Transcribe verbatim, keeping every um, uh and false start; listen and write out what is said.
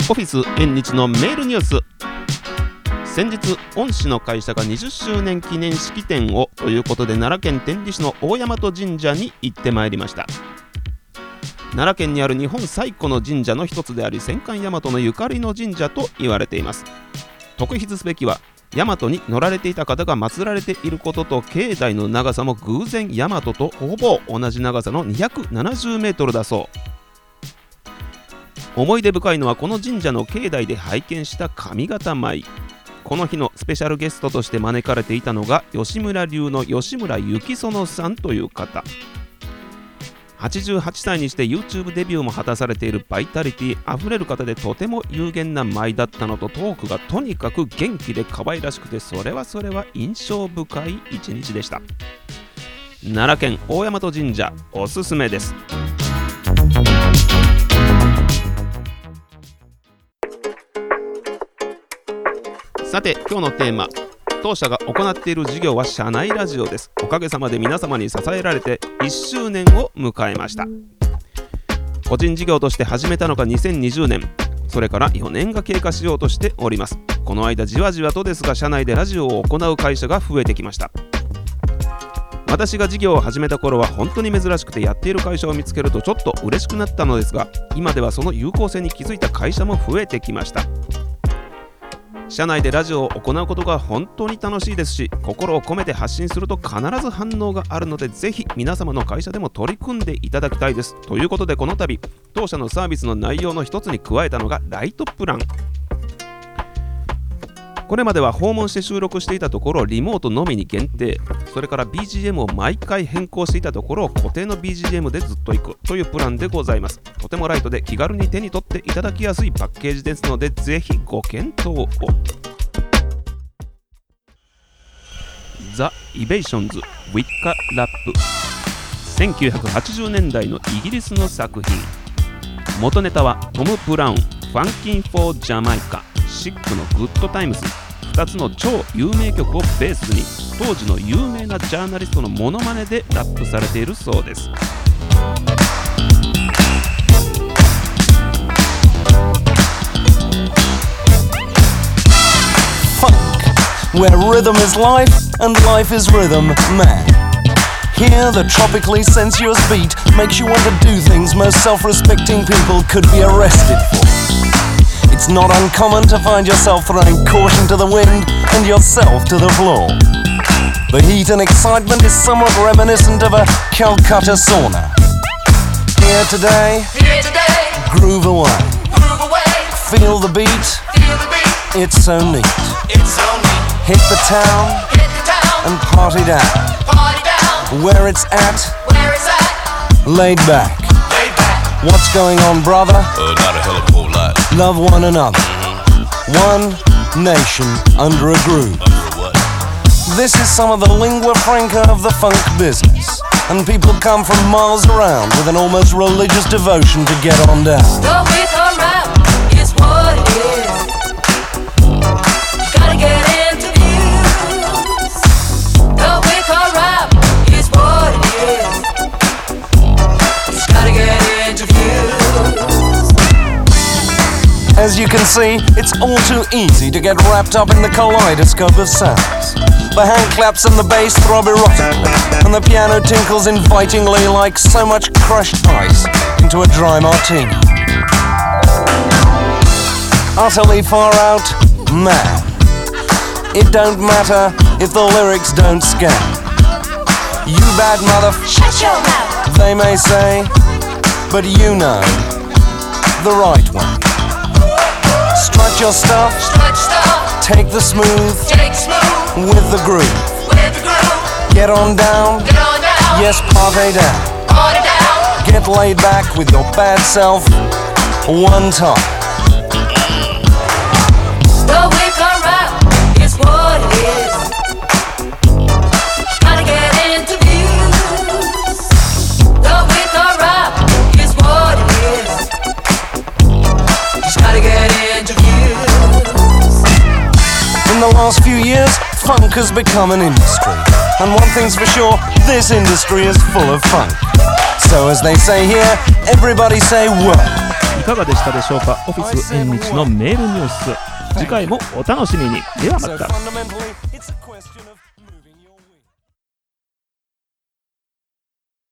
オフィス縁日のメールニュース。先日恩師の会社がにじゅっしゅうねん記念式典をということで、奈良県天理市の大大和神社に行ってまいりました。奈良県にある日本最古の神社の一つであり、戦艦大和のゆかりの神社と言われています。特筆すべきは大和に乗られていた方が祀られていることと、境内の長さも偶然大和とほぼ同じ長さのにひゃくななじゅうメートルだそう。思い出深いのはこの神社の境内で拝見した上方舞。この日のスペシャルゲストとして招かれていたのが吉村流の吉村幸園さんという方。はちじゅうはっさいにして YouTube デビューも果たされているバイタリティあふれる方で、とても有限な舞だったのと、トークがとにかく元気で可愛らしくて、それはそれは印象深い一日でした。奈良県大大和神社おすすめです。さて今日のテーマ、当社が行っている事業は社内ラジオです。おかげさまで皆様に支えられていっしゅうねんを迎えました。個人事業として始めたのがにせんにじゅうねん、それからよねんが経過しようとしております。この間じわじわとですが、社内でラジオを行う会社が増えてきました。私が事業を始めた頃は本当に珍しくて、やっている会社を見つけるとちょっと嬉しくなったのですが、今ではその有効性に気づいた会社も増えてきました。社内でラジオを行うことが本当に楽しいですし、心を込めて発信すると必ず反応があるので、ぜひ皆様の会社でも取り組んでいただきたいです。ということで、この度当社のサービスの内容の一つに加えたのがライトプラン。これまでは訪問して収録していたところをリモートのみに限定、それから ビージーエム を毎回変更していたところを固定の ビージーエム でずっと行くというプランでございます。とてもライトで気軽に手に取っていただきやすいパッケージですので、ぜひご検討を。ザ・イベーションズ・ウィッカ・ラップ。せんきゅうひゃくはちじゅうねんだいのイギリスの作品。元ネタはトム・ブラウン、ファンキン・フォー・ジャマイカ、シックのグッドタイムズ、ふたつの超有名曲をベースに、当時の有名なジャーナリストのモノマネでラップされているそうです。 Where rhythm is life and life is rhythm, man. Here the tropically sensuous beat makes you want to do things most self-respecting people could be arrested for. It's not uncommon to find yourself throwing caution to the wind and yourself to the floor. The heat and excitement is somewhat reminiscent of a Calcutta sauna. Here today, Here today groove away, groove away. Feel the beat, Feel the beat. It's so neat. It's so neat. Hit the town, Hit the town. And party down. Party down. Where it's at, Where it's at. Laid back. Laid back. What's going on, brother? Uh, not a hell of a whole lot. Love one another. Mm-hmm. One nation under a groove. Under a what? This is some of the lingua franca of the funk business, and people come from miles around with an almost religious devotion to get on down. The with or rap is what it is. Gotta get into views. The with or rap is what it is. Just gotta get into views. As you can see, it's all too easy to get wrapped up in the kaleidoscope of sounds. The hand claps and the bass throb erotically, and the piano tinkles invitingly like so much crushed ice into a dry martini. Utterly far out, man. It don't matter if the lyrics don't scan. You bad mother, Shut your mouth. they may say, but you know the right way. Strut your stuff, Strut stuff. take the smooth Take smooth. with the groove. With the groove. Get on down, Get on down. yes, party down. Party down. Get laid back with your bad self one time. The with or rap is what it is. Gotta get into views. The with or rap is what it is. Just gotta get into views. In the last few years, funk has become an industry. And one thing's for sure, this industry is full of funk. So as they say here, everybody say whoa. かがでしたでしょうか。オフィス縁日のメールニュース、次回もお楽しみに。ではまた。 So fundamentally, it's a question of